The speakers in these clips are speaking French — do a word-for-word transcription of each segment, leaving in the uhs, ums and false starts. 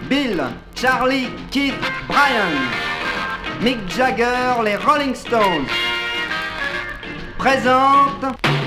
Bill, Charlie, Keith, Brian, Mick Jagger, les Rolling Stones présentent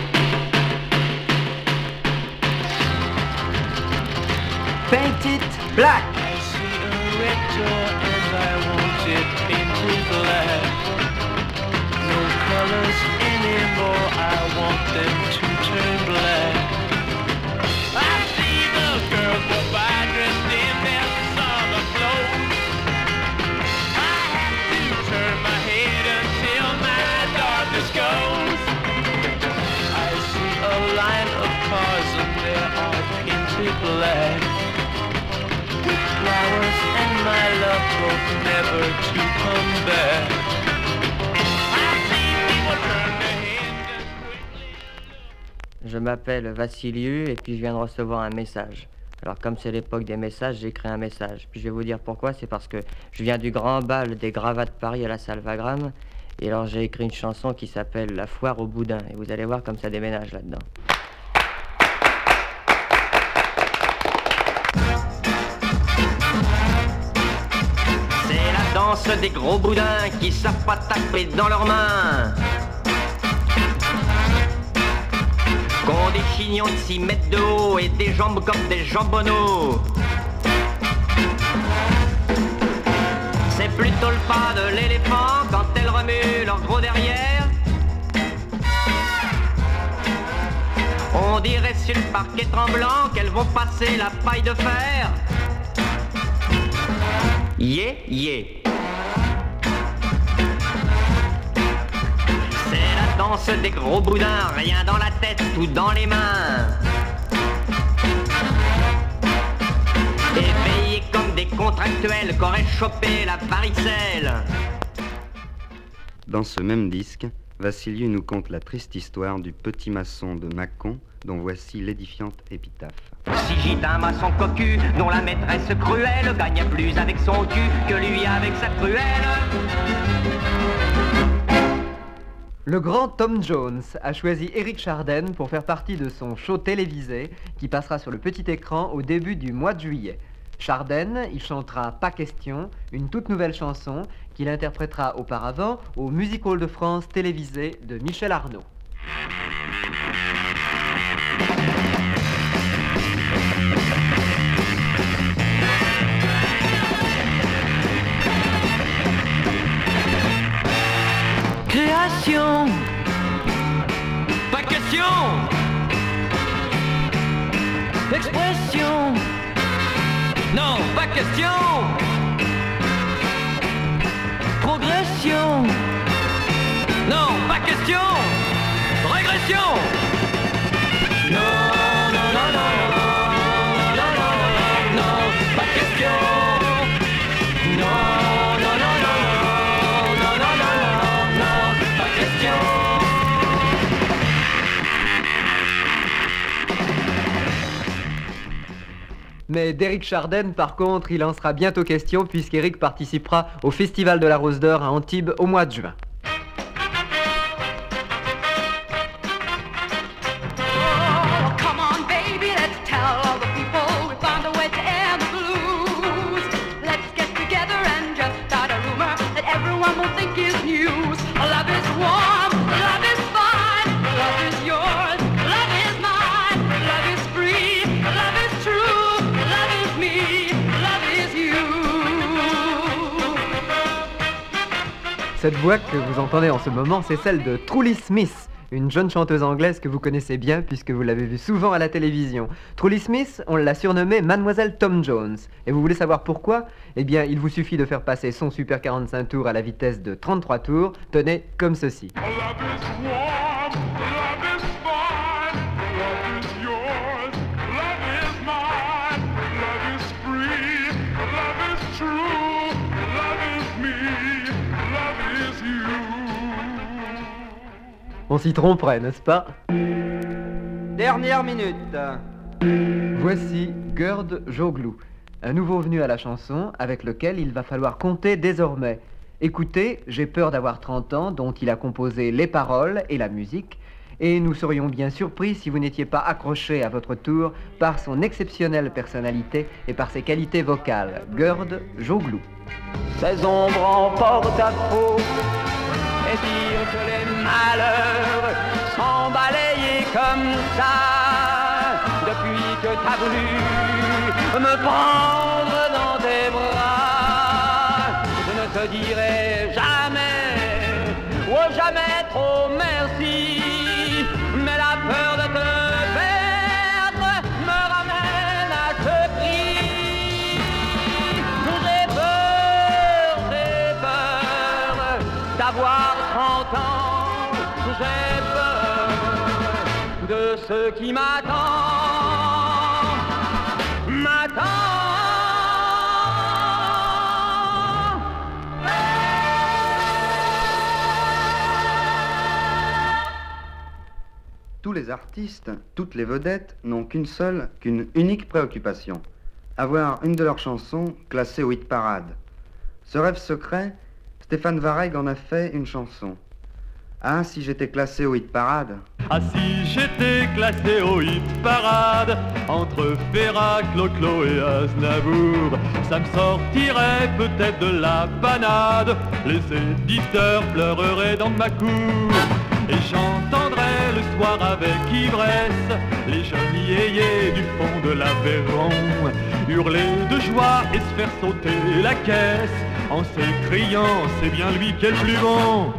Paint It Black. I see a red door and I want it painted black. No colors anymore, I want them to turn black. I see the girls go by dressed in their summer clothes. I have to turn my head until my darkness goes. I see a line of cars and they are painted black. Flowers and my love hope never to come back. I've seen people turn their heads and quickly. Je m'appelle Vassiliou et puis je viens de recevoir un message. Alors comme c'est l'époque des messages, j'ai écrit un message. Puis je vais vous dire pourquoi, c'est parce que je viens du grand bal des gravats de Paris à la salle Wagram. Et alors j'ai écrit une chanson qui s'appelle La foire au boudin. Et vous allez voir comme ça déménage là-dedans. Danse des gros boudins qui savent pas taper dans leurs mains, qu'ont des chignons de six mètres de haut et des jambes comme des jambonneaux. C'est plutôt le pas de l'éléphant quand elles remuent leur gros derrière. On dirait sur le parquet tremblant qu'elles vont passer la paille de fer. Yeah, yeah. C'est la danse des gros boudins, rien dans la tête, tout dans les mains. Éveillés comme des contractuels qu'auraient chopé la varicelle. Dans ce même disque, Vassiliou nous conte la triste histoire du petit maçon de Mâcon, dont voici l'édifiante épitaphe. Si j'étais un maçon cocu, dont la maîtresse cruelle gagnait plus avec son cul que lui avec sa cruelle. Le grand Tom Jones a choisi Eric Chardin pour faire partie de son show télévisé qui passera sur le petit écran au début du mois de juillet. Chardin y chantera Pas question, une toute nouvelle chanson qu'il interprétera auparavant au Music Hall de France télévisé de Michel Arnaud. Création, pas question. Expression, non, pas question. Progression, non, pas question. Régression, non, non, non, non, non, non, non, non, pas question. Non, non, non, non, non, non, non, non, pas question. Mais d'Eric Chardin, par contre, il en sera bientôt question puisqu'Eric participera au Festival de la Rose d'Or à Antibes au mois de juin. Cette voix que vous entendez en ce moment, c'est celle de Truly Smith, une jeune chanteuse anglaise que vous connaissez bien puisque vous l'avez vue souvent à la télévision. Truly Smith, on l'a surnommée Mademoiselle Tom Jones. Et vous voulez savoir pourquoi ? Eh bien, il vous suffit de faire passer son Super quarante-cinq tours à la vitesse de trente-trois tours. Tenez, comme ceci. On s'y tromperait, n'est-ce pas ? Dernière minute. Voici Gerd Joglou, un nouveau venu à la chanson avec lequel il va falloir compter désormais. Écoutez, J'ai peur d'avoir trente ans, dont il a composé les paroles et la musique, Et nous serions bien surpris si vous n'étiez pas accroché à votre tour par son exceptionnelle personnalité et par ses qualités vocales. Gerd Joglou. Ces ombres en porte-à-faux et dire que les malheurs sont balayés comme ça depuis que t'as voulu me prendre dans tes bras. Je ne te dirai jamais, oh jamais trop merci, mais la peur de te perdre me ramène à ce prix. J'ai peur, j'ai peur d'avoir trente ans, j'ai peur de ce qui m'attend, m'attend. Tous les artistes, toutes les vedettes n'ont qu'une seule, qu'une unique préoccupation. Avoir une de leurs chansons classée au hit parade. Ce rêve secret, Stéphane Vareg en a fait une chanson. Ah, si j'étais classé au hit parade. Ah, si j'étais classé au hit parade, entre Ferrat, Clo-Clo et Aznavour, ça me sortirait peut-être de la panade. Les éditeurs pleureraient dans ma cour. Et j'entendrais le soir avec ivresse les jeunes yéyés du fond de l'Aveyron hurler de joie et se faire sauter la caisse en s'écriant c'est bien lui qui est le plus bon.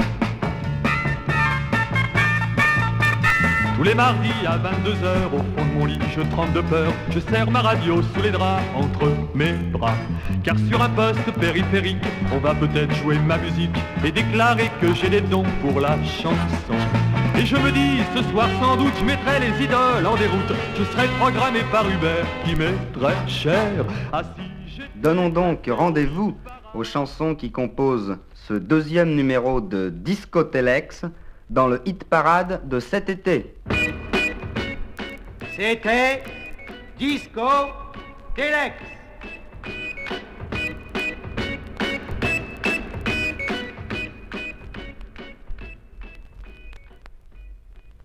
Tous les mardis à vingt-deux heures, au fond de mon lit, je tremble de peur. Je serre ma radio sous les draps, entre mes bras. Car sur un poste périphérique, on va peut-être jouer ma musique et déclarer que j'ai des dons pour la chanson. Et je me dis, ce soir sans doute, je mettrai les idoles en déroute. Je serai programmé par Hubert, qui m'est très cher. Ah, si j'ai... Donnons donc rendez-vous aux chansons qui composent ce deuxième numéro de Disco Telex dans le hit parade de cet été. C'était Disco Telex.